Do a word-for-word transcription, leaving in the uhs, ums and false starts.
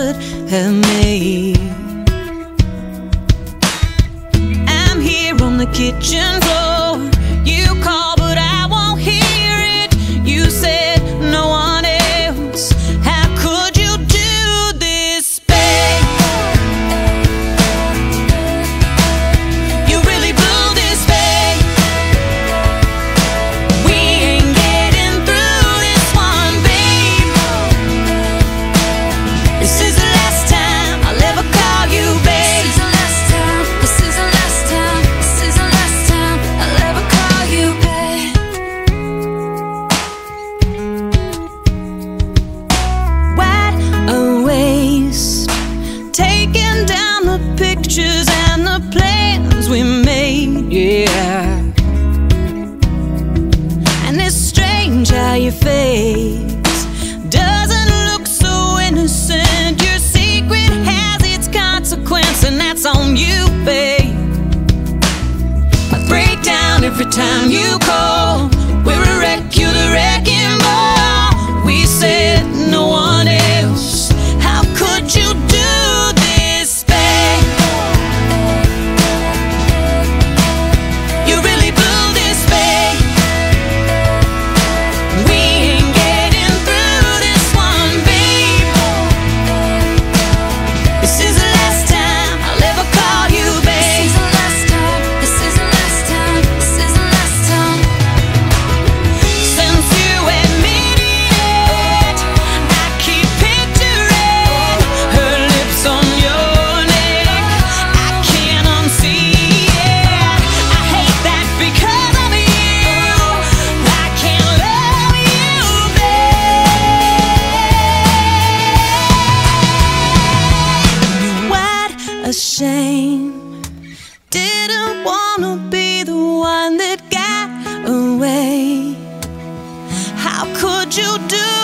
could have made. I'm here on the kitchen floor. You call, but I won't hear it. You said no one else. How could you do this, babe? You really blew this, babe. We ain't getting through this one, babe. This is the last time I'll ever call you, babe. This is the last time, this is the last time, this is the last time I'll ever call you, babe. What a waste, taking down the pictures and the plans we made, yeah. And it's strange how your face doesn't look so innocent. Your secret has its consequence, and that's on you, babe. I break down every time you call. We're a wreck, you're the wrecking ball. We said no one else. How could you do this, babe? You really blew this, babe. We ain't getting through this one, babe. This is the last time I'll ever call you, babe. This is the last time, this is the last time, this is the last time. Since you admitted it, I keep picturing her lips on your neck. I can't unsee it. I hate that because of you. I can't love you, babe. What a shame. Didn't wanna be the one that got away. How could you do